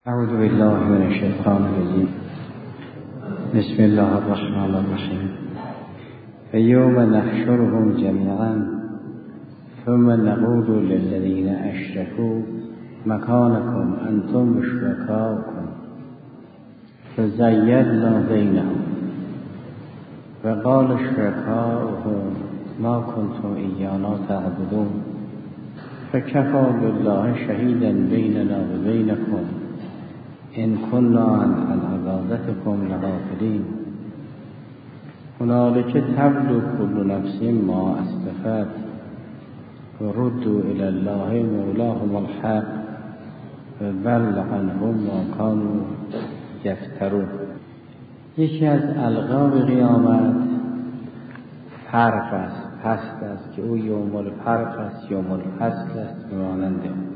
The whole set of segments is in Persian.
اعوذ بالله من الشیطان الرجیم. بسم الله الرحمن الرحیم. فیوم نحشرهم جمیعا ثم نقول للذین اشركوا مکانکم انتم و شرکاؤکم فزیّلنا بینهم وقال شرکاؤهم ما کنتم ایانا تعبدون فکفی بالله شهیدا بیننا و بینکم ان كنا عن عبادتكم لغافلين هنالك تبلو كل نفس ما اسلفت وردوا الى الله مولاهم الحق وضل عنهم ما كانوا یفترون. یکی از القاب قیامت فرق است، پست است که او یوم الفرق است، یوم الفصل است به مانند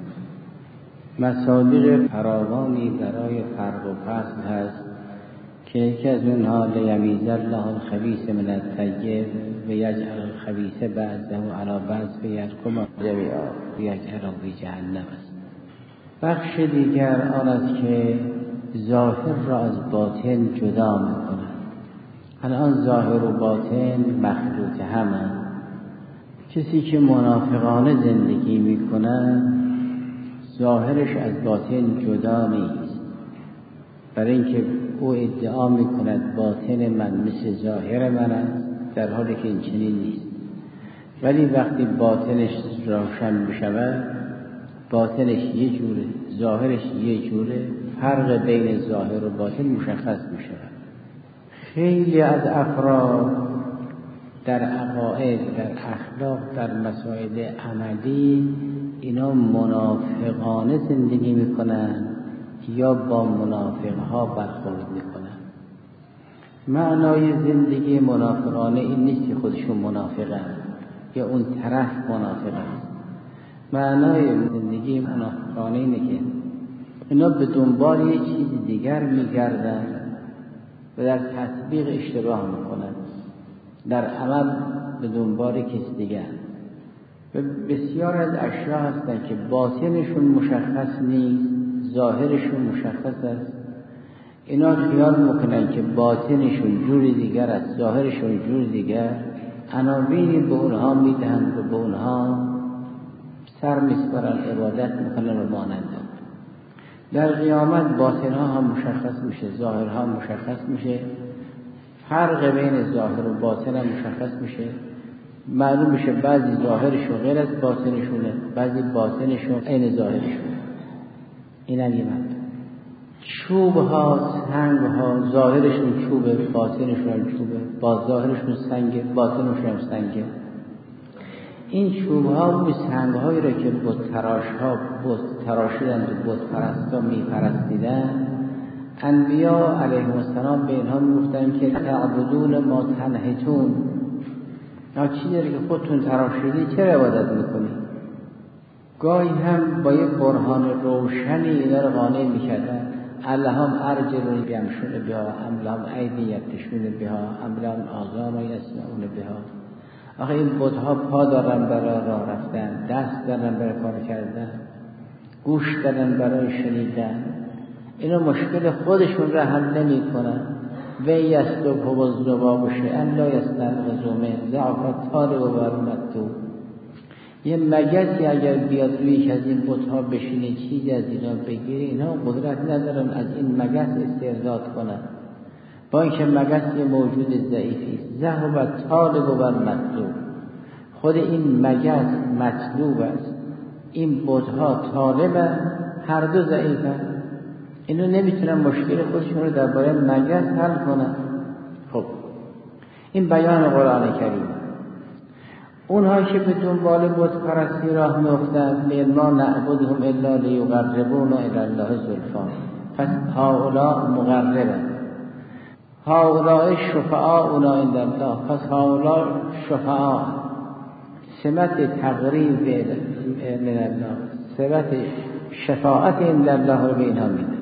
مصادیق فراوانی برای فرق و فصل هست که یکی از اونها لیمیز الله الخبیث من الطیب و یجعل الخبیث بعضه علی بعض فیرکم جمیعا و یجعله فی جهنم است. بخش دیگر آن است که ظاهر را از باطن جدا می‌کند. الان ظاهر و باطن مخلوط همند. کسی که منافقانه زندگی می‌کند ظاهرش از باطن جدا نیست، برای اینکه او ادعا میکند باطن من مثل ظاهر من است، در حالی که این چنین نیست. ولی وقتی باطنش روشن بشود باطنش یه جوره، ظاهرش یه جوره، فرق بین ظاهر و باطن مشخص میشود. خیلی از افراد در عقاید، در اخلاق، در مسائل عملی اینا منافقانه زندگی میکنن یا با منافقها برخورد میکنن. معنای زندگی منافقانه این نیست که خودشون منافقن یا اون طرف منافقن. معنای زندگی منافقانه اینه که اینا به دنبال یه چیز دیگر میگردن و در تطبیق اشتباه میکنن، در عمل به دنبال کسی دیگر. و بسیار از اشیاء هستند که باطنشون مشخص نیست، ظاهرشون مشخص است. اینا خیال میکنن که باطنشون جوری دیگر است، ظاهرشون جور دیگر. عناوینی به اونها میدهند و به اونها سر میسپارن، عبادت میکنن و مانند. در قیامت باطنها هم مشخص میشه، ظاهرها مشخص میشه، فرق بین ظاهر و باطن هم مشخص میشه. معلوم میشه بعضی ظاهرشون غیر از باطنشونه، بعضی باطنشون عین ظاهرشونه. این هم یه مطلب. چوب ها، سنگ ها، ظاهرشون چوبه، باطنشون هم چوبه، با ظاهرشون سنگه، باطنشون هم سنگه. این چوب ها و سنگ هایی را که بت تراش ها بت تراشیدن و بت پرستا میپرستیدن، انبیا علیهم السلام به اینها میگفتن که تعبدون ما تنحتون، چی داری که خودتون تراشیدی چرا عبادت میکنی؟ گاهی هم با یک برهان روشنی اینا رو قانع میکردن. اللهم ارجلون بیمشون بها، اللهم ایدی یبتشون بها، اللهم آذان یسمعون بها. آخه این بتها پا دارن برای راه رفتن، دست دارن برای کار کردن، گوش دارن برای شنیدن. اینا مشکل خودشون را حل نمی کنن. و یستوب و الذباب شیئا لا یستنقذ منه ضعف الطالب و المطلوب. یه مگسی اگر بیاد روی یک از این بت‌ها بشینه چیزی از اینا بگیره، اینا قدرت ندارن از این مگس استرداد کنن، با اینکه مگس یه موجود ضعیفی است. ضعف الطالب و المطلوب. خود این مگس مطلوب است، این بت‌ها طالبن، هر دو ضعیفن. اینو نمیتونن مشکل خودشون رو درباره مگس حل کنن. خب این بیان قرآن کریم. اونها که به دنبال بت پرستی راه میافتند، ما نعبدهم الا لیقربونا الی الله زلفا، پس هؤلاء مقربن، هؤلاء شفعاؤنا عند الله، پس هؤلاء شفعاء. سمت تقریب من الله، سمت شفاعت عند الله رو به اینها میده.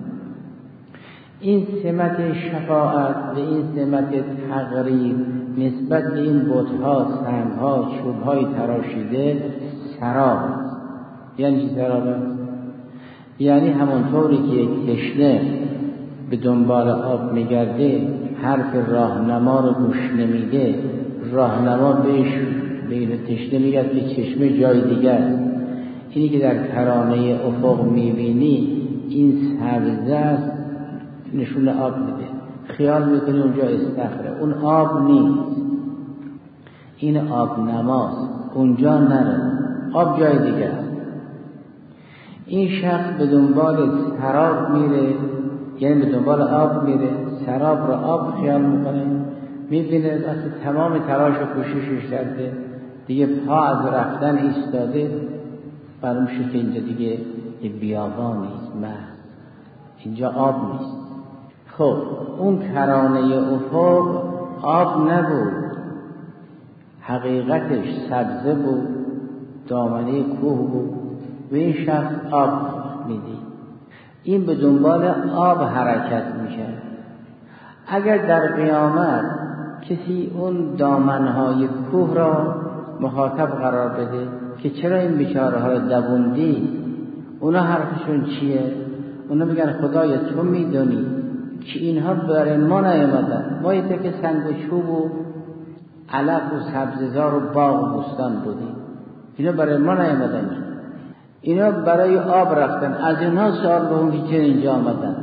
این سمت شفاعت و این سمت تقریب نسبت به این بت‌ها، سنگ‌ها، چوب‌های تراشیده سراب. یعنی چی سراب؟ یعنی همونطوری که یک تشنه به دنبال آب میگرده، حرف راهنما رو گوش نمیده، راهنما بهش به این تشنه میگه که چشمه جای دیگه است. اینی که در کرانه افق میبینی این سبزه است، نشون آب میده. خیال میکنی اونجا استخره، اون آب نیست، این آب نماست، اونجا نره، آب جای دیگه است. این شخص به دنبال سراب میره، یعنی به دنبال آب میره، سراب را آب خیال میکنه، میبینه وقتی تمام تلاش و کوششش کرده دیگه پا از رفتن ایستاده، معلوم شد که اینجا دیگه بیابان نیست، محض اینجا آب نیست. خب اون کرانه افق آب نبود، حقیقتش سبزه بود، دامنه کوه بود و این شخص آب میدید. این به دنبال آب حرکت میشه. اگر در قیامت کسی اون دامنهای کوه را مخاطب قرار بده که چرا این بیچاره ها رو دووندی، اونا حرفشون چیه؟ اونا میگن خدایا تو میدونی که اینها برای ما نیامدن، ما یه تک سنگ و چوب و علف و سبززار و باغ و بستان بودیم، اینا برای ما نیامدن، اینا برای آب رفتن. از اینها سوال بکن که چرا اینجا آمدن،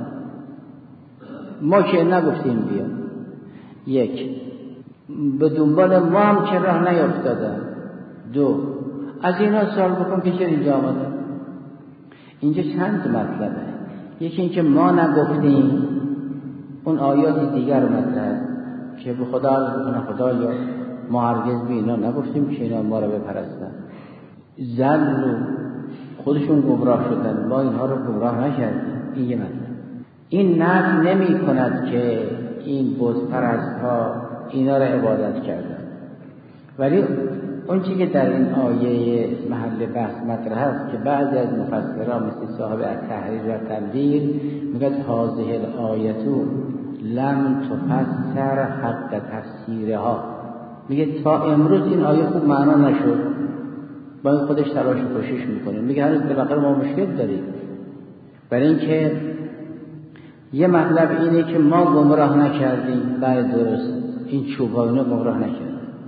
ما که نگفتیم بیا. یک، به دنبال ما هم چه راه نیفتادن. دو، از اینها سوال بکن که چرا اینجا آمدن. اینجا چند مطلبه. یکی اینکه ما نگفتیم، اون آیات دیگر مطلب که به خدایا ما هرگز به اینا نگفتیم که اینا ما رو بپرستن. ضلوا، خودشون گمراه شدن، ما اینها رو گمراه نکردیم. این یه مطلب. این نفی نمی کند که این بت پرست ها اینا رو عبادت کردن، ولی اون چیزی که در این آیه محل بحث مطرح است که بعضی از مفسران مثل صاحب التحریر و تنویر میگه هذه الآیه لم تفسر حق تفسیرها، میگه تا امروز این آیه خوب معنا نشد، با این خودش تلاش و کوشش میکنه. میگه هنوز بالاخره ما مشکل داریم، برای اینکه یه مطلب اینه که ما گمراه نکردیم، بعد درست این چوبا اینا گمراه نکردیم.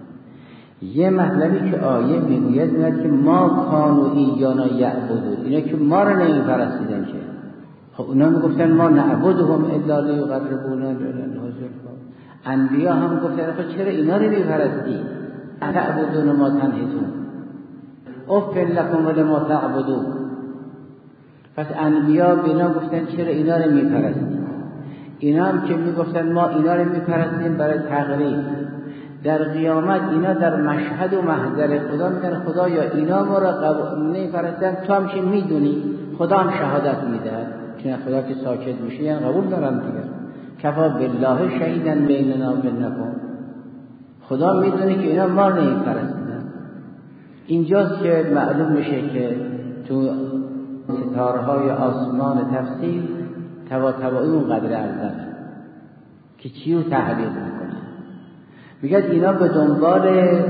یه مطلبی که آیه میگوید که ما کانوا ایانا یعبدون، اینا که ما رو نمیپرستیدن که. خب اونا میگفتن ما نعبدهم الا لیقربونا الی الله زلفا. انبیا هم گفتن خب چرا اینا رو میپرستی؟ تعبدون ما تنحتون اف لکم ولما تعبدون. پس انبیا به اینا گفتن چرا اینا رو میپرستی؟ اینا هم که میگفتن ما اینا رو میپرستیم برای تقریب. در قیامت اینا در مشهد و محضر خدا میگن خدایا اینا ما را نمیپرستن، تو هم که میدونی، خدا هم شهادت میده، چون خدا که ساکت میشه یعنی قبول دارن دیگه. کفا بالله شهیدا بیننا و بینکم، خدا میدونه که اینا ما نمیپرستن. اینجاست که معلوم میشه که تو ستارهای آسمان تفسیر تبایی اون قدر اول که چیو تحلیل میکنه. میگه اینا به دنبال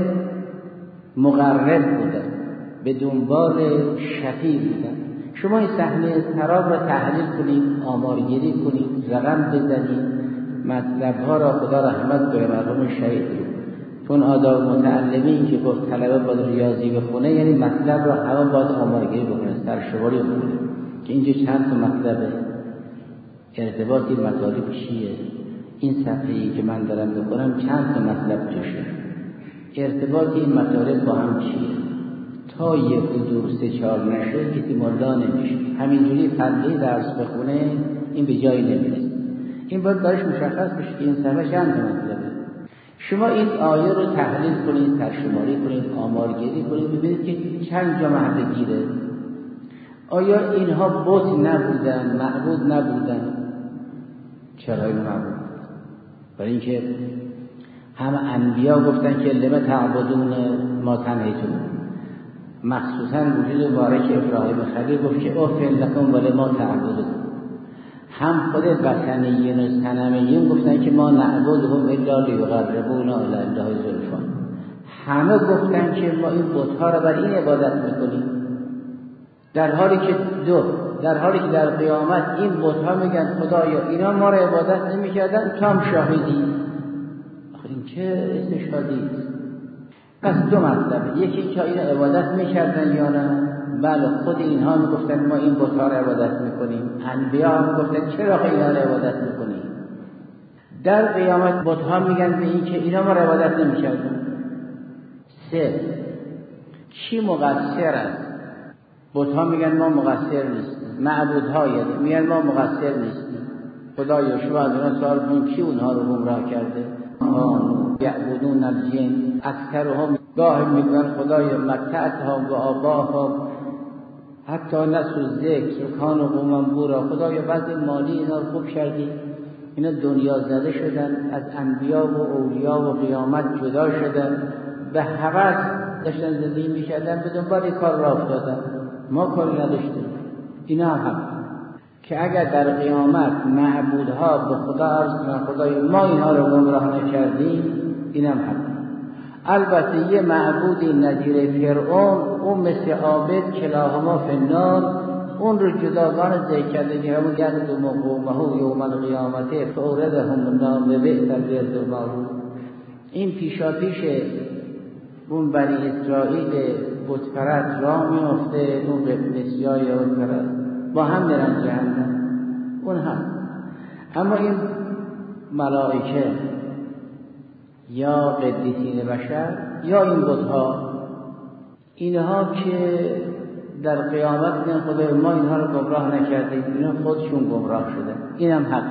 مقرب بودن، به دنبال شفیع بودن. شما این صحنه سراب را تحلیل کنید، آمارگیری کنید، رقم بزنید، مطلبها را خدا رحمت کنه مرحوم شهید. چون آداب متعلمین که گفت طلبه باید ریاضی بخونه، یعنی مطلب را همه باید آمارگیری بکنه، سرشماری بکنه که اینجا چند تا مطلبه، ارتباطی مطالب چیه، این صفحه‌ای که من دارم بخونم چند تا مطلب توشه، ارتباط این مطالب با هم چیه. تا یک و دو سه چهار نشه کسی ملا نمیشه، همینجوری فردی درس بخونه این به جایی نمیرسه. این باید براش مشخص بشه که این صفحه چند تا مطلبه. شما این آیه رو تحلیل کنید، سرشماری کنید، آمارگیری کنید، ببینید که چند جا محل گیره. آیا اینها بت نبودن، معبود نبودن؟ چرا این معبود؟ برای اینکه همه انبیا گفتن که لما تعبدون ما تنحتون، مخصوصا وجود مبارک ابراهیم خلیل گفت که اف لکم ولما تعبدون. هم خود وثنیین و صنمیین گفتن که ما نعبدهم الا لیقربونا الی الله زلفا. همه گفتن که ما این بت‌ها را برای این عبادت میکنیم، در حالی که در حالی که در قیامت این بت‌ها میگن خدایا اینا ما را عبادت نمی‌کردن، تو هم شاهدی. آخه این چه استشهادی است؟ پس دو مطلب، یکی این که اینا عبادت می‌کردن یا نه. بله خود اینها میگفتن ما این بت‌ها را عبادت می‌کنیم، انبیا میگفتن چرا اینا را عبادت می‌کنیم. در قیامت بت‌ها میگن به این که اینا ما را عبادت نمی‌کردن. سه، کی مقصر است؟ بت‌ها میگن ما مقصر نیستیم، معبودها میگن ما مقصر نیستیم. خدایا شما از اینا سوال کن کی اونها رو گمراه کرده؟ یعبدون الجن اکثرهم، گاه میگن خدایا متعتهم و آباهم حتی نسوا الذکر کانوا قوما بورا. خدایا وضع مالی اینا رو خوب کردی، اینا دنیا زده شدن، از انبیا و اولیا و قیامت جدا شدن، به هوس داشتن زندگی میکردن، به دنبال کار را افتادن، ما کاری نداشتیم. اینا هم که اگر در قیامت معبودها به خدا عرض کنن خدای ما اینها رو گمراه نکردیم، اینم هم. البته یه معبودی نظیر فرعون، اون مثل عابد کلاهما فی النار، اون رو جداگانه ذکر کرده که همون یقدم قومه یوم القیامت فاوردهم النار ببئس الورد المورود. این پیشا پیش اون بنی اسرائیل بتپرست راه میفته، اون قبطی‌ها یا بتپرست با هم میرن جهنم، اون هم. اما این ملائکه یا قدیسین بشر یا این بت‌ها، اینها که در قیامت میگن خدای ما اینها رو گمراه نکردیم، اینا خودشون گمراه شدن، اینم حق.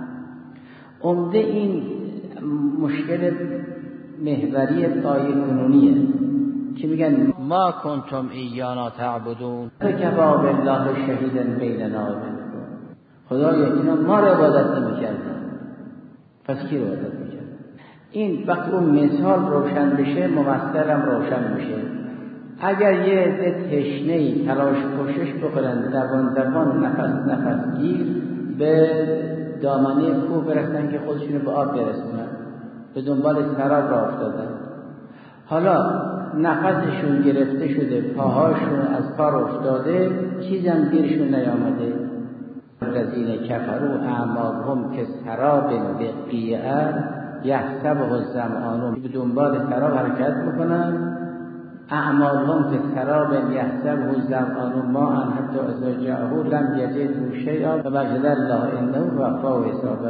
عمده این مشکل محوری آیه کنونیه که میگن ما کنتم ایانا تعبدون فکفی بالله شهیدا بیننا و بینکم. خدایا اینا ما رو عبادت نمی‌کردن، پس کی رو عبادت می‌کرد؟ این وقت اون مثال روشن بشه ممثلم روشن میشه. اگر یه عده تشنه‌ای تلاش کوشش بکنن دوان نفس گیر به دامنه کوه برسن که خودشونو به آب برسونن، به دنبال سراب را افتادن، حالا نفسشون گرفته شده، پاهاشون از کار افتاده، چیزم گیرشون نیامده. الذین کفروا اعمالهم کسراب بقیع یحسبه الظمآن، به دنبال سراب حرکت میکنن. اعمالهم کسراب یحسبه الظمآن ماء حتی اذا جاءه لم یجده شیئا فوجد الله عنده فوفاه حسابه.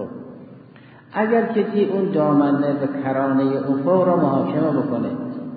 اگر کسی اون دامنه به کرانه افق را محاکمه بکنه،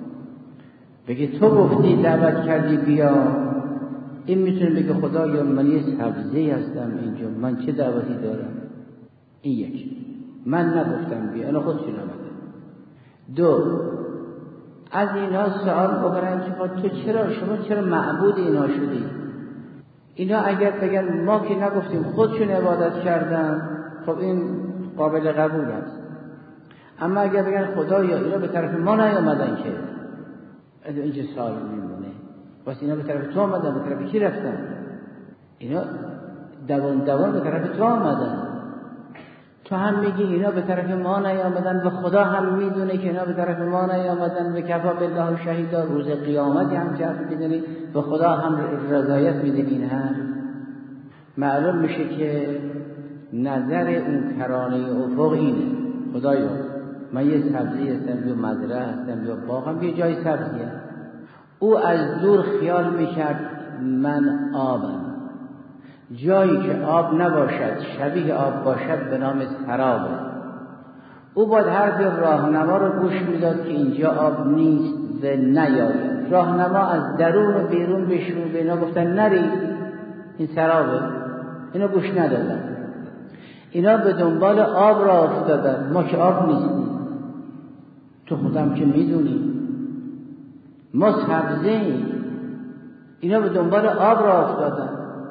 بگه تو گفتی دعوت کردی بیا، این میتونه بگه خدایا من یه سبزی هستم اینجا، من چه دعوتی دارم؟ این یک، من نگفتم بیا، اینا خودشون آمده. دو، از اینا سوال بکنن که شما چرا معبود اینا شدی؟ اینا اگر بگن ما که نگفتیم خودشون عبادت کردن، خب این قابل قبول است. اما اگر بگن خدایا اینا به طرف ما نیامدن که، اینجا سوال میمونه، واسه اینا به طرف تو آمدن، به طرف کی رفتن؟ اینا دوان به طرف تو آمدن، تو هم میگی اینا به طرف ما نیامدن و خدا هم میدونه که اینا به طرف ما نیامدن و کفا بالله شهیدا، روز قیامت هم جهت میدونی و خدا هم رضایت میده. این هم معلوم میشه که نظر اون کرانه افق اینه، خدایا من یه سبزی هستم یا مزرعه هستم یا باغم یه جای سبزیه. او از دور خیال میکرد من آبم، جایی که آب نباشد شبیه آب باشد به نام سرابه. او باید حرف راهنما رو گوش میداد که اینجا آب نیست و نیاید. راهنما از درون و بیرون بهشون به اینا گفتن نری این سرابه، اینا گوش ندادن. اینا به دنبال آب را افتادن، ما که آب نیستیم، تو خودم که میدونی ما سبزه‌ایم. اینا به دنبال آب را افتادن.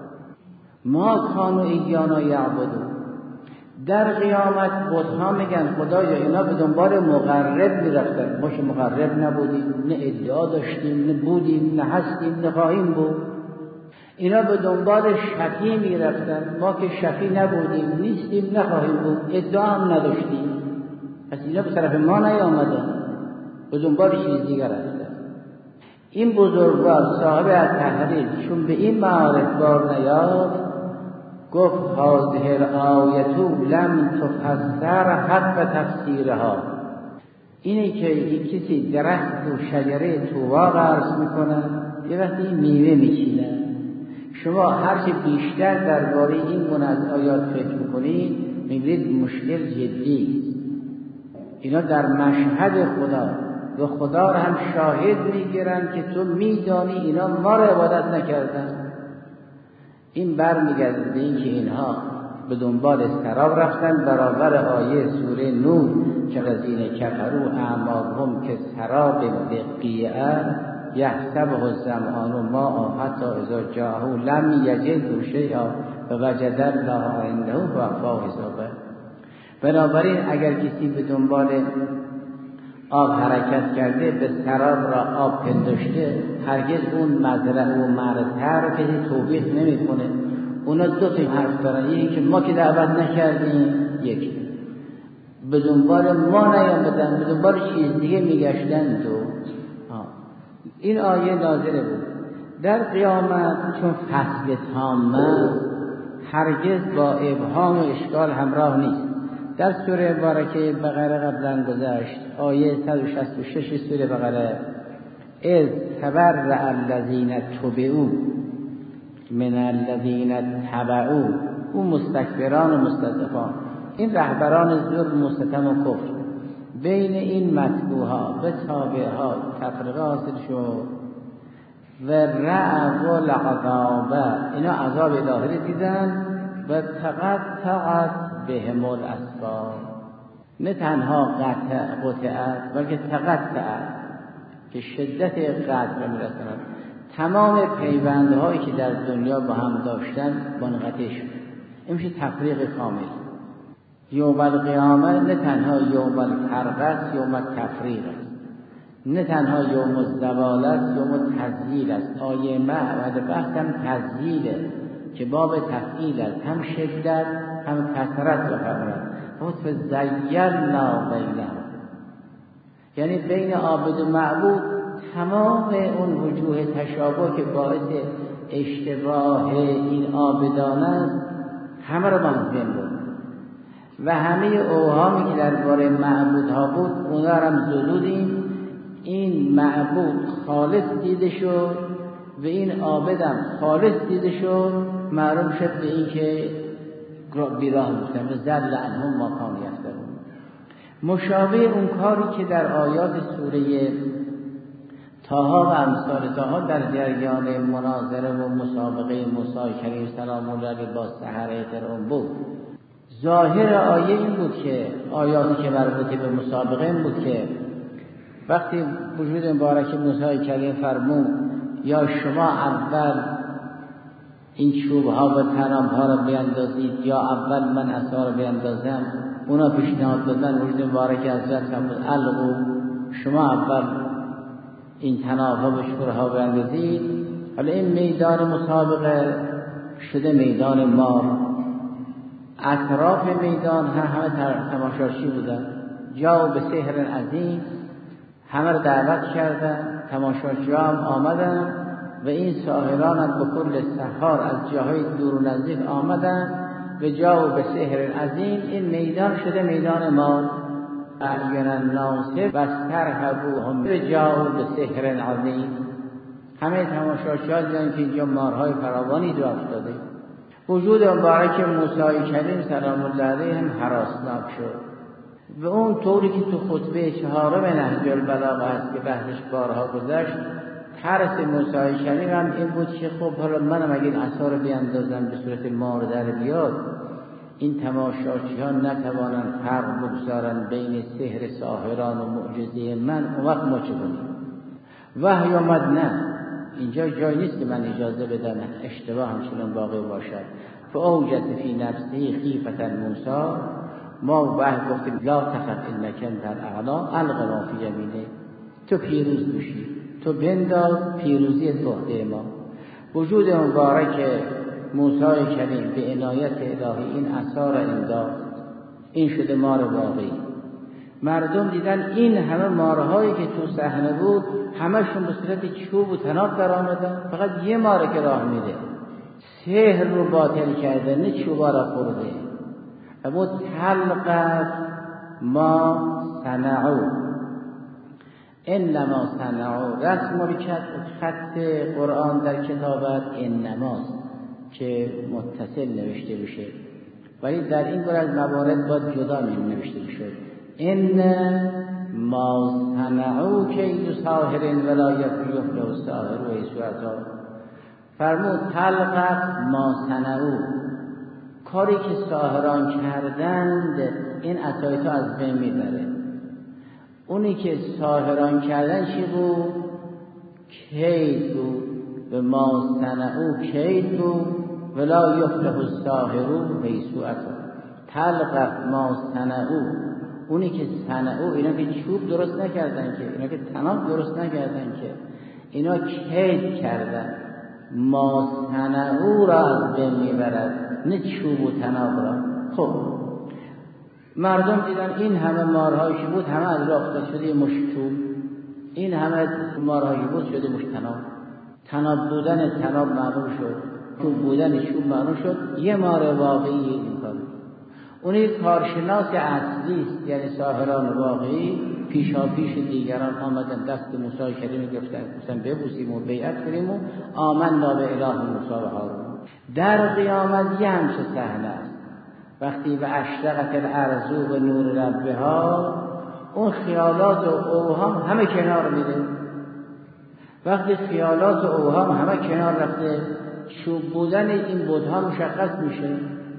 ما کانوا ایانا یعبدون. در قیامت بت‌ها میگن خدایا اینا به دنبال مقرب میرفتن، ما که مقرب نبودیم، نه ادعا داشتیم، نه بودیم، نه هستیم، نه خواهیم بود. اینا به دنبال شفیع میرفتن، ما که شفیع نبودیم، نیستیم، نخواهیم بود، ادعا هم نداشتیم. پس اینا به طرف ما نیامدن، به دنبال چیز دیگر رفتن. این بزرگوار صاحب التحریر چون به این معارف بار نیافت، گفت هذه الآیة لم تفسر حق تفسیرها. اینه که این کسی درخت و شجره طوبا قرض میکنه، یه وقتی این میوه میچینه. شما هرچه بیشتر درباره این گونه از آیات فکر میکنید میبینید مشکل جدی. اینا در مشهد خدا و خدا را هم شاهد میگیرن که تو میدانی اینا ما را عبادت نکردن. این برمیگرده به این که اینها به دنبال سراب رفتن، برابر آیه سوره نور که الذین کفروا اعمالهم که سراب بقیعه یحسبه الظمآن ماء حتی اذا جاءه لم یجده شیئا ووجد الله عنده فوفاه حسابه. بنابراین اگر کسی به دنبال آب حرکت کرده، به سراب را آب پنداشته، هرگز اون مزرعه و مرتع رو کسی توبیخ نمی‌کنه. اونا دو تا حرف دارن، یکی که ما که دعوت نکردیم، یک به دنبال ما نیامدن، به دنبال چیز دیگه میگشتن. این آیه نازله بود در قیامت، چون فصل تامه هرگز با ابهام و اشکال همراه نیست. در سوره مبارکه بقره قبلا گذشت، آیه 166 سوره بقره، اذ تبرأ الذین تبعوا من الذین تبعوا، اون مستکبران و مستضعفان، این رهبران ظلم و ستم و کفر، بین این متبوها و تابعها تفرقه حاصل شد و رأوا العذاب، اینا عذاب الهی دیدن و تقطعت بهم الاسباب، نه تنها قطعت بلکه تقطعت که شدت قطع میرسند. تمام پیوندهایی که در دنیا با هم داشتن منقطع شد. این میشه تفریق کامل. یوم القیامه نه تنها یوم الفرق است، یوم التفریق است. نه تنها یوم الزوال است، یوم التذلیل است. آیه معبد بحث هم تذلیله که باب تفعیل است، هم شدت هم کثرت رو فرمود. خود زینا بینهم، یعنی بین عابد و معبود تمام اون وجوه تشابه که باعث اشتباه این عابدان است همه رو محض بود و همه اوهامی که درباره معبودها بود اونا رو هم زدودیم. این معبود خالص دیده شد و این عابدم خالص دیده شد، معلوم شد به این که بیراه بودن و ذل عنهم ما کانوا یفترون. مشابه اون کاری که در آیات سوره طه و امثال طه در جریان مناظره و مسابقه موسی کریم سلام الله علیه با سحره فرعون بود. ظاهر آیه این بود که آیاتی که مربوط به مسابقه این بود که وقتی وجود مبارک موسی کریم فرمود یا شما اول این چوب‌ها و تناب‌ها را بیندازید یا اول من عصا را بیندازم، اونا پیشنهاد دادن. وجود مبارک حضرت فرمود القوا، شما اول این تناب‌ها و شورها بیندازید. حالا این میدان مسابقه شده میدان مار، اطراف میدان همه تماشاچی بودن. جاءوا بسحر عظیم، همه رو دعوت کردن، تماشاچی هم آمدن و این ساحران هم به کل سحار از جاهای دور و نزدیک آمدن و جاءوا بسحر عظیم. این میدان شده میدان مار. اعین الناس واسترهبوهم جاءوا بسحر عظیم. همه تماشاچیان دیدن که اینجا مارهای فراوانی جا افتاده. وجود مبارک موسی کریم سلام الله علیه هم هراسناک شد و اون طوری که تو خطبه چهارم نهج البلاغه هست که بحثش بارها گذشت، ترس موسی کریم هم این بود که خب حالا منم اگه این عصا رو بیندازم به صورت مار در بیاد، این تماشاچیان نتوانند فرق بگذارن بین سحر ساحران و معجزه من، اون وقت ما چه کنیم؟ وحی آمد نه، اینجا جای نیست که من اجازه بدم اشتباه همچنان باقی باشد. فاوجس فی نفسه خیفة موسی، ما وحی گفتیم لا تخف انک انت الاعلی الق ما فی یمینه، تو پیروز بشی، تو بنداز، پیروزی عهده ما. وجود مبارک موسی کریم به عنایت الهی این عصا را انداخت، این شده مار واقعی. مردم دیدن این همه مارهایی که تو صحنه بود همشون به صورت چوب و طناب در آمدن، فقط یه ماره که راه میره، سحر رو باطل کرده، نه چوبا را خورده. اما تلقف ما صنعوا، انما صنعوا، رسم و خط قرآن در کتابت انماست که متصل نوشته بشه، ولی در این گونه از موارد باید جدا نوشته بشه. ان ما صنعوا کید ساحر ولا یفلح الساحر و ایسوعتا. فرمود تلقف ما صنعوا، کاری که ساحران کردند این عطایتو از بین میبره. اونی که ساحران کردن چی بود؟ کید بود. به ما صنعوا کید بود ولا یفلح الساحر و ایسوعتا. تلقف ما صنعوا، اونی که صنعوا، اینا که چوب درست نکردن که، اینا که طناب درست نکردن که، اینا کید کردن. ما صنعوا را از بین میبرد، نه چوب و طناب را. خب مردم دیدن این همه مارهایی بود، همه از راه افتاد شده مش چوب، این همه مارهایی بود شده مش طناب. طناب بودن طناب معلوم شد، چوب بودن چوب معلوم شد. یه مار واقعی این کار، اونی کارشناس اصلی است، یعنی ساحران واقعی پیشا پیش دیگران آمدن دست موسی کریم گفتن ببوسیم و بیعت کنیم و آمنا به اله موسی و هارون. در قیامت یه همچه صحنه است، وقتی به اشرقت الارض و نور ربها، اون خیالات و اوهام همه کنار میره. وقتی خیالات و اوهام همه کنار رفته، چوب بودن این بت‌ها مشخص میشه.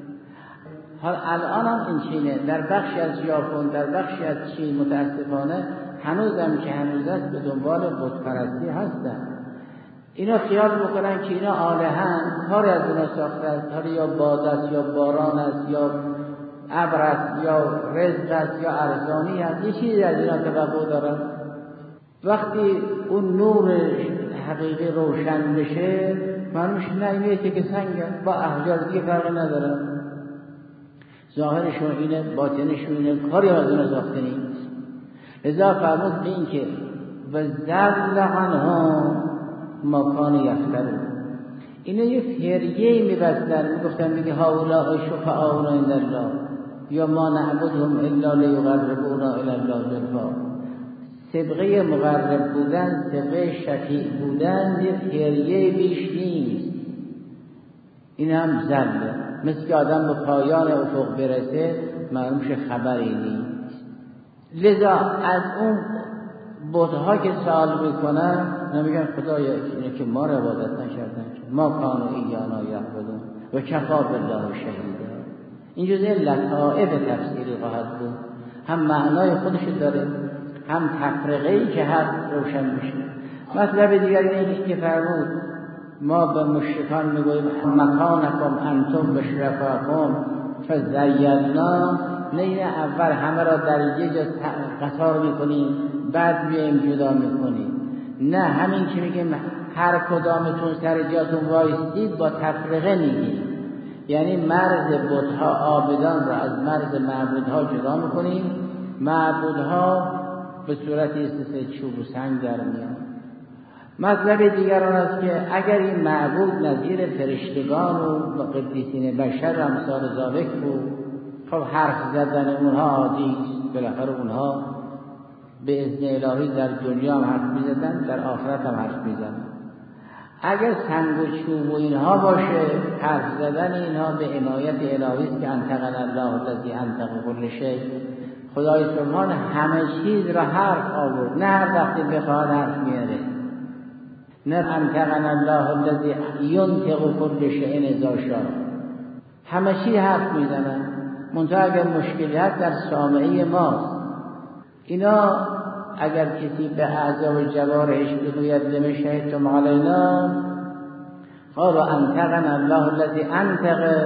حال الان هم این چینه، در بخشی از ژاپن، در بخشی از چین متاسفانه هنوزم که هنوز است به دنبال بت پرستی هستن. اینا خیال میکنن که اینا آلهن، کاری از اینا ساخته است، کاری یا باد است یا باران است یا ابر است یا رزق است یا ارزانی است، یه چیزی از اینا توقع دارن. وقتی اون نور حقیقی روشن بشه معلومش نمیشه که سنگ با احجار دیگه فرقی نداره، ظاهرشون اینه، باطنشون اینه، کاری از اینا ساخته نیست. لذا فرمود به این که و ذل عنهم ما کانوا یفترون، اینا یه فریه میبستن، میگفتن میگه هؤلاء شفعاؤنا عند الله یا ما نعبدهم الا لیقربونا الی الله زلفا. سبقه مقرب بودن، سبقه شفیع بودن یه فریه بیش نیست. این هم ذله، مثل که آدم به پایان افق برسه معلومش خبری نیست. لذا از اون بت‌ها که سوال میکنن نمیگن خدایا اینه که ما رو عبادت نکردن، ما کانوا ایانا یعبدون و کفا بالله شهیدا. این جزء لطائف تفسیری خواهد بود، هم معنای خودش داره، هم تفرقه‌ای که حق روشن میشه. مطلب دیگر اینه که فرمود ما به مشرکان میگوییم مکانکم انتم و شرکاکم فزینا، نه این اول همه را در یه جا قطار میکنیم بعد میایم جدا میکنیم، نه همین که میگیم هر کدامتون سر جاتون وایستید با تفرقه میگیم، یعنی مرز بت‌ها عابدان را از مرز معبودها جدا میکنیم. معبودها به صورت استثناء چوب و سنگ در میان. مطلب دیگر آن است که اگر این معبود نظیر فرشتگان و قدیسین بشر امثال ذالک بود، خب حرف زدن اونها عادی است، بالاخره اونها به اذن الهی در دنیا هم حرف میزدن، در آخرت هم حرف میزدن. اگر سنگ و چوب و اینها باشه، حرف زدن اینها به عنایت الهی است که انطقنا الله الذی انطق کل شیء. خدای سبحان همه چیز را حرف آورد، نه هر وقتی بخواد حرف میاره، نه انطقنا الله الذی ینطق کل شیء اذا شاء. همه چی حرف میزنن، منتها اگر مشکلی هست در سامعه ماست. اینا اگر کسی به اعضا و جوارحش بگوید لم شهدتم علینا، قالوا انطقنا الله الذی انطق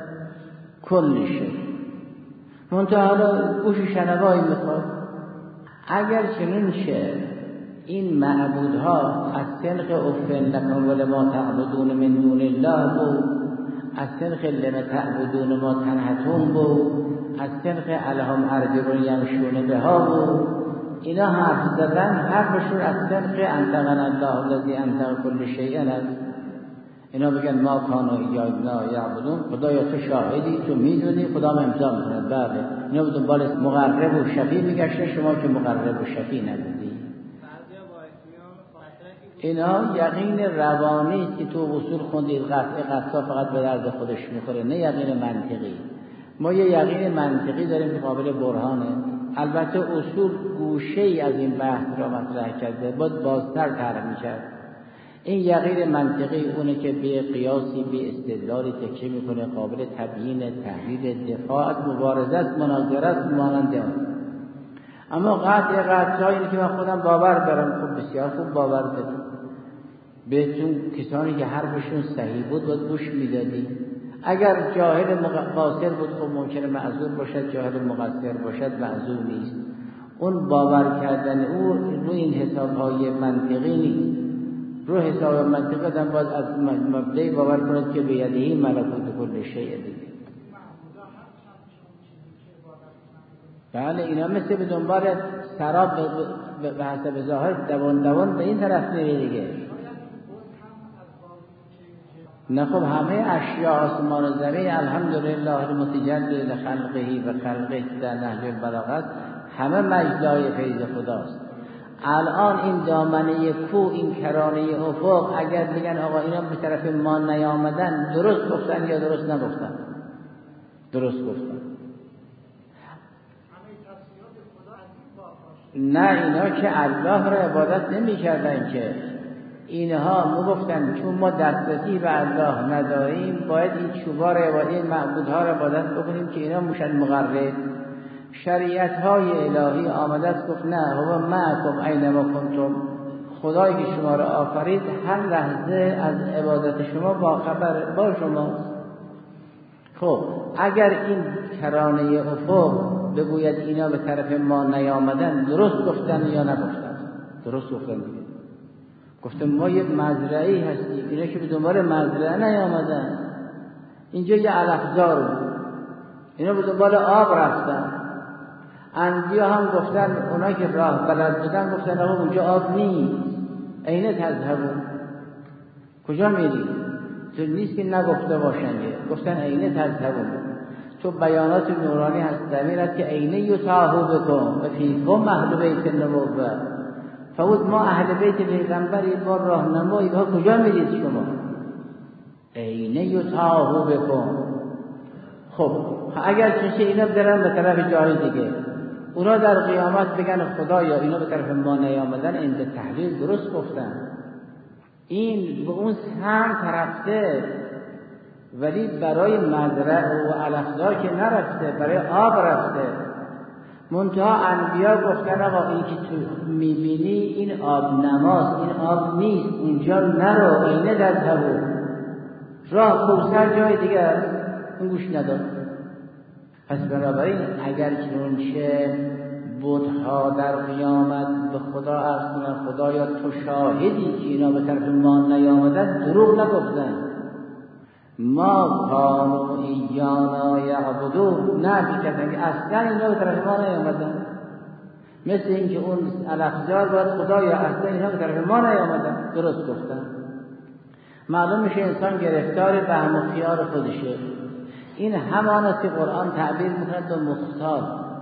کل شیء، منتها حالا گوش شنوایی میخواد. اگر چنین شه این معبودها از سنخ افن لکم ولما تعبدون من دون الله بود، از سنخ لما تعبدون ما تنحتون بود، از سنخ الهم ارجلون یمشون بها بود، اینا حرف زدن حرفشون از صدق انطقنا الله الذی انطق کل شیء است. اینا بگن ما کانوا ایانا یعبدون، خدایا تو شاهدی، تو میدونی، خدا امضا میکنه. بله اینا به دنبال مقرب و شفیع میگشته، شما که مقرب و شفیع نبودی. اینا یقین روانی است که تو اصول خوندید، قطع فقط به درد خودش میخوره، نه یقین منطقی. ما یه یقین منطقی داریم که قابل برهانه. البته اصول گوشه‌ای از این بحث را مطرح کرده، باید بازتر طرح می‌کرد. این یقین منطقی اونه که به قیاسی، به استدلالی تکیه میکنه، قابل تبیین، تحلیل، دفاع از مبارزه است، مناظره است، مانند آن. اما قطعی که من خودم باور دارم، خب بسیار خوب باور دارم. بهتون کسانی که حرفشون صحیح بود باید گوش میدادی. اگر جاهل قاصر بود خب ممکنه معذور باشد، جاهل مقصر باشد معذور نیست. اون باور کردن او رو این حساب‌های منطقی نیست. رو حساب منطقی آدم باید از مبدأ باور کند که به یدهی ملکوت کل شیء دیگه. بله اینا مثل به دنبال سراب به حسب ظاهر دوان به این طرف میره دیگه. نه خب همه اشیاء آسمان و زمین الحمدلله المتجدد لخلقه و خلقه در نهج البلاغه همه مجدای فیض خداست. الان این دامنه کو، این کرانه افق، اگر بگن آقا اینا به طرف ما نیامدن، درست گفتن یا درست نگفتن؟ درست گفتن. نه اینا که الله را عبادت نمی کردن که اینها میگفتن چون ما دسترسی به الله نداریم باید این چوبا را عبادت، این معبودها را عبادت بکنیم که اینا موشن مقرب. شریعت های الهی آمده است گفت نه هو معکم اینما کنتم، خدایی که شما را آفرید هر لحظه از عبادت شما با خبر با شماست. خب اگر این کرانه افق بگوید اینا به طرف ما نیامدن، درست گفتن یا نگفتن؟ درست گفتن دیگه. گفتم ما یه مزرعی هستیم، اینا که به دنبال مزرعه نیامدن. اینجا یه علفزار بود، اینا به دنبال آب رفتن. انبیا هم گفتن، اونا که راه بلد بودن گفتن آقا اونجا آب نیست، اینه تذهبون، کجا میری؟ تو نیست که نگفته باشن، گفتن اینه تذهبون. تو بیانات نورانی هست دمیرد که اینه یتاهو بکن و فیکم اهل بیت النبوه، فود ما اهل بیت پیغمبری با راهنمایی، ها کجا میرید شما؟ اینه یتاهو بکن. خب اگر چنشه اینا برن به طرف جای دیگه، اونا در قیامت بگن خدایا اینا به طرف ما نیامدن، این به تحلیل درست گفتن، این به اون سمت رفته ولی برای مزرعه و علفزار که نرفته، برای آب رفته. منتها انبیا گفتن آقا این که تو میبینی این آب نماست، این آب نیست، اونجا نرو، اینه تذهبون. راه کوثر جای دیگه است، اون گوش نداد. پس بنابراین اگر چنانچه بت‌ها در قیامت به خدا عرض کنن خدایا تو شاهدی که اینا به طرف ما نیامدن، دروغ نگفتن. ما کانوا ایانا یعبدون، نه بیکردن که اصلا اینا به طرف ما نیامدن. مثل اینکه اون الافزار باید خدایا اصلا اینا به طرف ما نیامدن، درست گفتن. معلوم میشه انسان گرفتار وهم و خیال خودشه. این همان است که قرآن تعبیر میکند به مختال.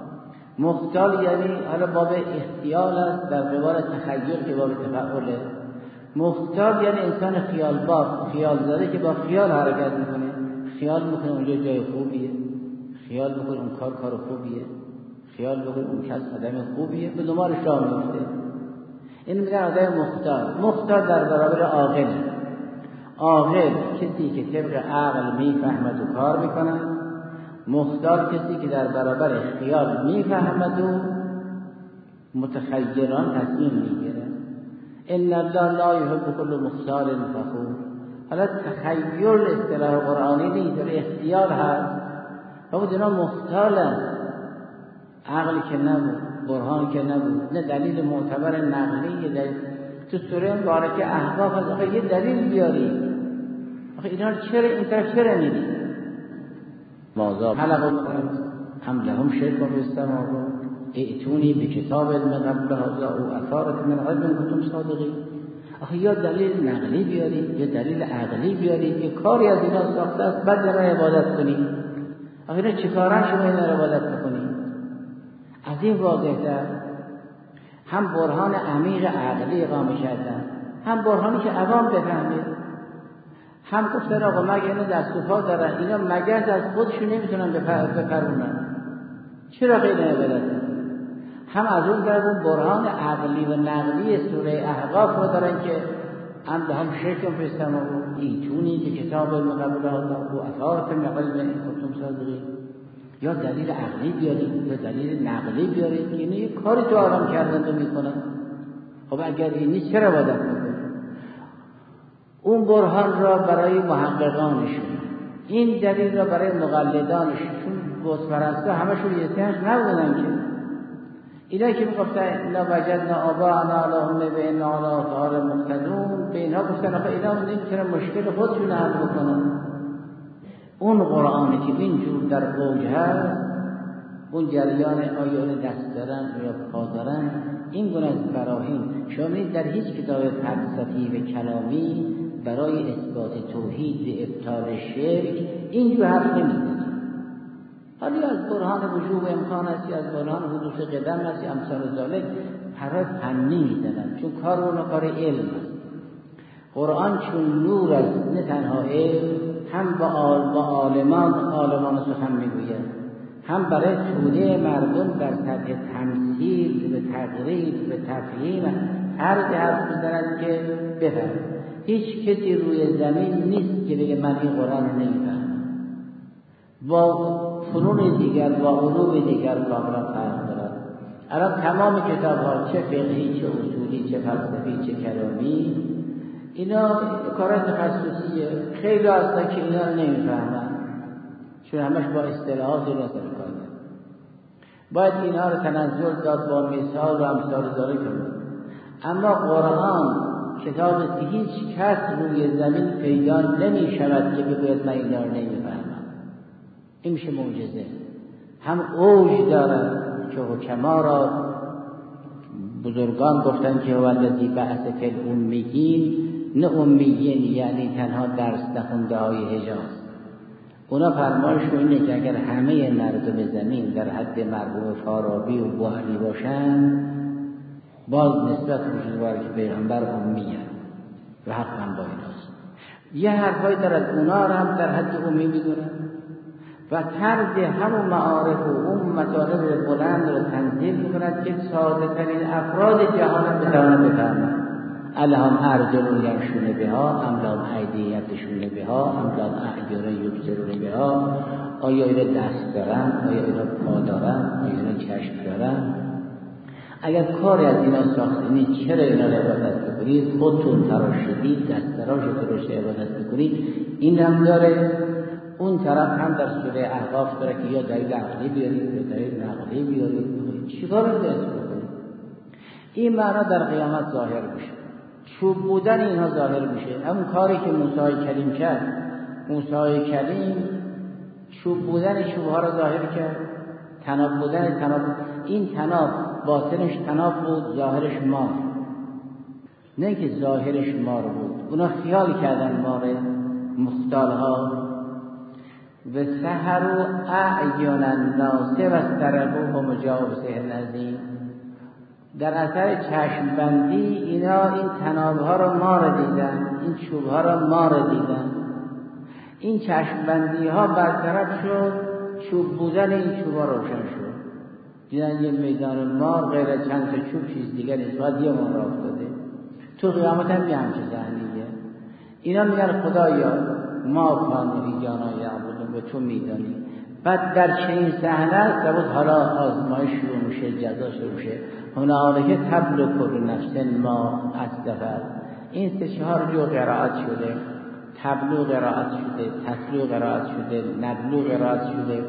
مختال یعنی حالا باب اختیال است در قبال تخیل که باب تفعله. مختال یعنی انسان خیال باب، خیال زده که با خیال حرکت میکنه. خیال میکنه اونجا جای خوبیه، خیال میکنه اون کار خوبیه، خیال میکنه اون کس آدم خوبیه، به دنبال شاه میفته. این میگن آدم مختال. مختال در برابر عاقل. عاقل کسی که طبق عقل میفهمد و کار میکنه. مختال کسی که در برابر خیال میفهمد و متخیلان تصمیم میگیره. ان الله لا يحب كل مختال فخور. حالا تخیل اصطلاح قرآنی نیست، در اختیار هست. فقط اینا مختالن، عقل که نبود، برهان که نبود، نه دلیل معتبر نقلی. دلیل تو سوره مبارکه احقاف از آخه یه دلیل بیاری. آخه اینا چرا این طرف چرا میری؟ موضوع حلقه هم لهم شرک و السماوات ائتونی به کتاب علم قبل هذا او اثارت من علم کنتم صادقین. آخه یا دلیل نقلی بیارید یا دلیل عقلی بیارید، یه کاری از اینا ساخته است بعد اینا عبادت کنید. آخه اینا چیکارن شما اینا عبادت میکنید؟ از این واضح‌تر هم برهان عمیق عقلی اقامه کردن، هم برهانی که عوام بفهمید. هم گفتن آقا مگه اینا دست و پا دارن، اینا مگس از خودشون نمیتونن بپرونن، چرا غیر عبادت؟ هم از اون طرف اون برهان عقلی و نقلی سوره احقاف رو دارن که هم شرکم پیستم و ایتونی که کتاب علم قبل هذا و اثارت من علم این کنتم صادقین. یا دلیل عقلی بیارید یا دلیل نقلی بیارید که اینه یک کاری تو عالم کردن و میکنن. خب اگر این نیست چرا عبادت میکنن؟ اون برهان را برای محققانشون، این دلیل را برای مقلدانشون، چون بت‌پرستا همشون یتیمش نبودن که اینا که میگفتن لا وجدنا آباءنا علی امه و انا علی آثار مقتدون، به اینها گفتن آخه اینا نمیتونن مشکل خودشون حل بکنن. اون قرآنی که اینجور در اوج هست، اون جریان آیا دست دارن یا پا دارن، این گونه از براهین شما در هیچ کتاب فلسفی و کلامی برای اثبات توحید ابطال شرک اینجور حرف نمیزنه. حالی از برهان وجوب امکان است، از برهان حدوث قدم است، امثال ذالک حرف فنی میزنن، چون کار اون کار علم است. قرآن چون نور است، نه تنها علم، هم با عالمان سخن میگوید، هم برای توده مردم در سطح تمثیل و تقریب و تفهیم حرف میزنند که بفهم. هیچ کسی روی زمین نیست که بگه من این قرآن رو نمیفهمم. با فنون دیگر، با علوم دیگر کاملا فرق دارد. الان تمام کتاب ها، چه فقهی، چه اصولی، چه فلسفی، چه کلامی، اینا کارات تخصصیه. خیلی هستن که اینا رو نمیفهمن، چون همش با اصطلاحات رو کار دارن. باید اینها رو تنزل داد، با مثال و امثال ذالک کنید. اما قرآن کتاب است که هیچ کس روی زمین پیدا نمی شود که بگوید من اینا رو نمیفهمم. این میشه معجزه. هم اوج دارد که حکما را بزرگان گفتن که هو الذی بعث فی الامیین، نه امیین یعنی تنها درس نخونده های حجاز. اونا فرمایشون اینه که اگر همه مردم زمین در حد مرحوم فارابی و بوعلی باشن، باز نسبت وجود که پیغمبر امی و حق هم با ایناست. یه حرفایی دارد اونا را هم در حد امی میدونن و طرز همون معارف و اون مطالب بلند رو تنزیل میکند که ساده ترین افراد جهان هم بتوانند بفهمند. الهم ارجلون یمشون بها ام لهم ایدی یبطشون بها ام لهم اعین یبصرون بها. آیا اینا دست دارن؟ آیا اینا پا دارن؟ آیا اینا چشم دارن؟ اگر کاری از اینا ساخته نیست، چرا اینا رو عبادت بکنید؟ خودتون تراشیدید، دست تراشتون رو عبادت بکنید. این هم داره. اون طرف هم در سوره احقاف داره که یا دلیل عقلی بیارید یا دلیل نقلی بیارید. چیکار رو دست بکنید؟ این معنا در قیامت ظاهر میشه. چوب بودن اینها ظاهر میشه. همون کاری که موسی کلیم کرد. موسی کلیم چوب بودن چوبها رو ظاهر کرد. تناب بودن تناب. این تناب باطنش تناب بود، ظاهرش مار. نه که ظاهرش مار بود. اونا خیال کردن مار مختالها و سحروا اعین الناس و استرقوه مجاب سحر عظیم. در اثر چشم بندی اینا این تنابها رو مار دیدن، این چوبها رو مار دیدن. این چشم بندی ها برطرف شد، چوب بودن این چوبها روشن شد. دیدن یه میدان مار غیر چند تا چوب چیز دیگر نیست، باید یه مار افتاده. تو قیامت هم یه همچه ذهنیه. اینا میگن خدایا ما کانوی جانا یعبدون و تو میدانی. بعد در چنین صحنه است که حالا آزمایش شروع میشه، جزا شروع میشه. هنالک تبلو کل نفس ما اسلفت. این 3-4 جو قرائت شده. تبلو قرائت شده، تسلو قرائت شده، نبلو قرائت شده.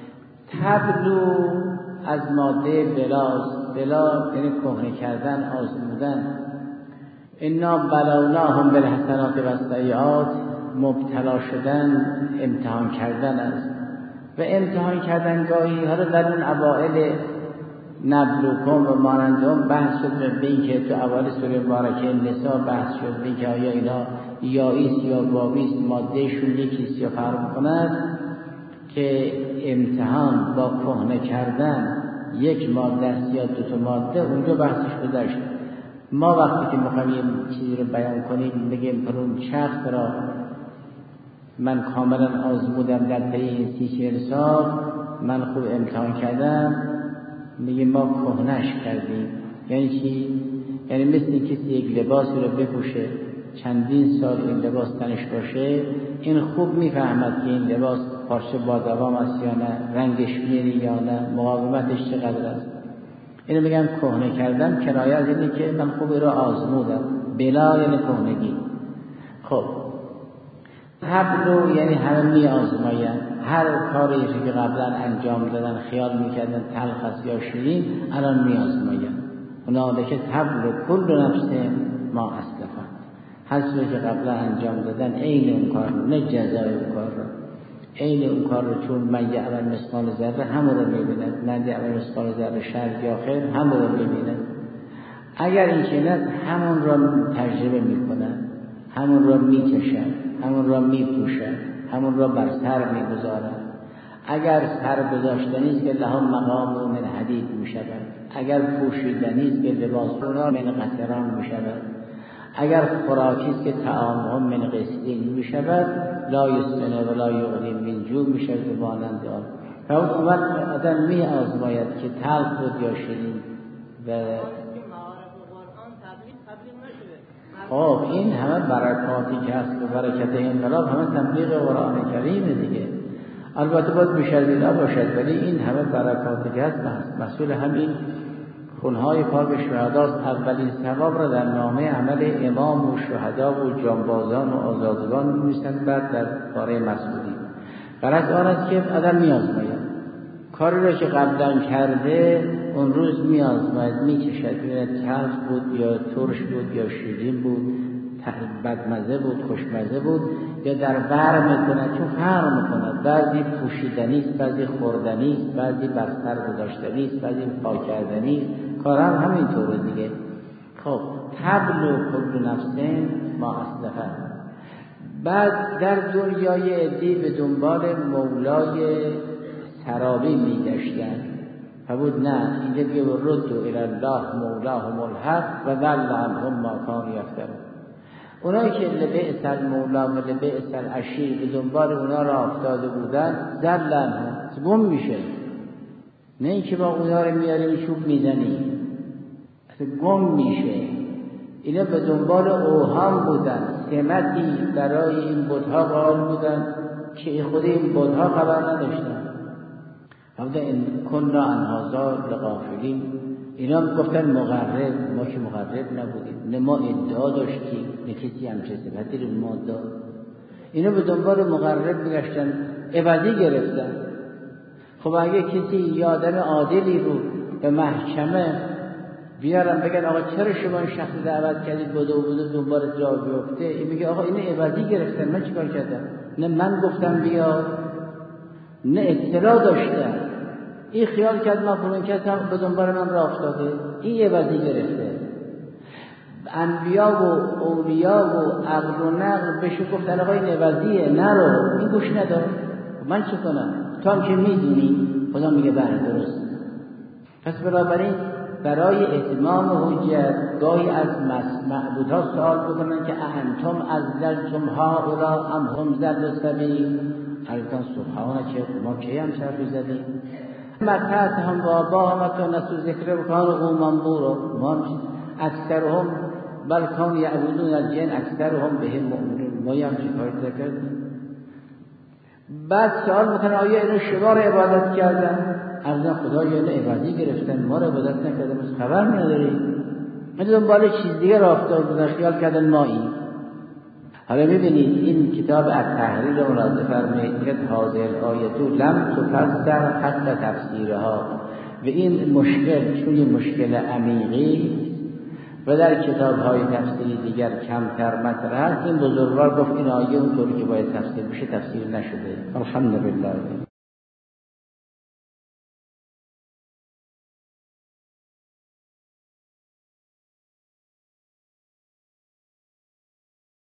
تبلو از ماده بلا یعنی کهنه کردن، آزمودن. انا بلوناهم بالحسنات و السیئات، مبتلا شدن، امتحان کردن است. و امتحان کردن گاهی حالا در اون اوائل نبلوکم و مانندهم بحث شد به این که تو اول سوره مبارکه نساء بحث شد به که آیا اینا یائیست یا واویست، مادهشون یکیست یا فرق کند، که امتحان با کهنه کردن یک ماده است یا دو تا ماده، اونجا بحثش گذشت. ما وقتی که میخوایم یه چیزی رو بیان کنیم بگیم پر اون چرخ را من کاملا آزمودم در طی این 30-40 سال، من خوب امتحان کردم، میگیم ما کهنش کردیم. یعنی چی؟ یعنی مثل این کسی یک لباسی رو بپوشه چندین سال این لباس تنش باشه، این خوب میفهمد که این لباس پارچه با دوام است یا نه، رنگش میره یا نه، مقاومتش چقدر است. اینو میگم کهنه کردم، کنایه از اینه که من خوب این رو آزمودم. بلا یعنی کهنگی. خب حبلو یعنی همه می آزماین، هر کاری که قبلا انجام دادن خیال میکردن تلخ است یا شیرین، الان می آزماین. هنالک تبلو کل نفس ما اسلفت، هر چیزی که قبلا انجام دادن عین اون کار، نه جزای اون کار رو، عین اون کار رو، چون من یعمل مثقال ذره همون رو میبیند، من یعمل مثقال ذره شر یا خیر همون رو میبیند. اگر این چنین همون را تجربه میکنن، همون را میچشن، همون را میپوشن، همون را بر سر میگذارن. اگر سر گذاشتنی است که لهم مقام من حدید میشود، اگر پوشیدنی است که لباس اونا من قطران میشود، اگر خوراکی است که طعامهم من قسطین میشود، لا یسمن و لا یغنی من جوع میشود و مانند آن. فقط اون وقت آدم می آزماید که تلخ بود یا شیرین. و خب این همه برکاتی که هست و برکت انقلاب همه تبلیغ قرآن کریمه دیگه. البته باید مشدد باشد، ولی این همه برکاتی که هست مسئول همین خونهای پاک شهداست. اولین ثواب را در نامه عمل امام و شهدا و جانبازان و آزادگان می‌نویسند. بعد در باره مسئولی غرض آن است که آدم می‌آزماید کاری را که قبلا کرده، اون روز می‌آزماید، می‌چشد، تلخ بود یا ترش بود یا شیرین بود، بدمزه بود خوشمزه بود، یا در بر میکنه، چون فرق میکنه. بعضی پوشیدنی است، بعضی خوردنی است، بعضی بر سر گذاشتنی است، بعضی پاک کردنی است. کارم همینطوره دیگه. خب تبلو کل نفسین ما اسلفه. بعد در دنیای عدی به دنبال مولای سرابی میگشتن، فبود نه اینجا بگه ردوا الی الله مولاهم الحق و ضل عنهم ما کانوا یفترون. اونایی که لبئس المولا و لبئس العشیر به دنبال اونا را افتاده بودن، ضل عنهم، گم میشه. نه اینکه با اونا رو میاریم چوب میزنیم، اصلا گم میشه. اینا به دنبال اوهام بودن، سمتی برای این بت‌ها قائل بودن که خود این بت‌ها خبر نداشتن. همونطور این کنا عن هذا لغافلین. اینا گفتن مقرب، ما که مقرب نبودیم، نه ما ادعا داشتیم، نه کسی همچه صفتی رو ما داد. اینا به دنبال مقرب میگشتن، عوضی گرفتن. خب اگه کسی یادم عادلی رو به محکمه بیارم بگن آقا چرا شما این شخص دعوت کردید بوده دنبال جا بیفته، این میگه آقا اینو عوضی گرفتن، من چیکار کردم؟ نه من گفتم بیا، نه اطلاع داشتم، این خیال کرد من فلان کسم به دنبال من راه افتاده، این عوضی گرفته. انبیا و اولیا و عقل و نقل بهش گفتن آقا این عوضیه، نرو، این گوش ندار. من چه کنم؟ تو هم که میدونی. خدا میگه بله درست. پس بنابراین برای اتمام حجت گاهی از معبودها سوال بکنن که انتم ازلتم هؤلاء ام هم ضلوا السبیل. الان سبحانه ما کی هم چرخی زدیم؟ متعت هم و آبا هم تو نسو ذکر بکان قوما بورو، ما اکثرهم بل کان یعبدون الجن اکثرهم بهم مؤمنون. ما هم چیکار کردیم؟ بعد سوال میکنه آیا اینو شما رو عبادت کردن؟ ارزان خدا یا اینو عبادی گرفتن، ما رو عبادت نکردن، بس خبر نداریم. من دنبال چیز دیگه را افتاد بودن، خیال کردن ما این. حالا میبینید این کتاب التحریر رو ملاحظه فرمایید که هذه الآیه لم تفسر حتی تفسیرها، و این مشکل چون مشکل عمیقی و در کتاب‌های تفسیری دیگر کمتر مطرح است، این بزرگوار گفت این آیه اونطوری که باید تفسیر بشه تفسیر نشده. الحمدلله.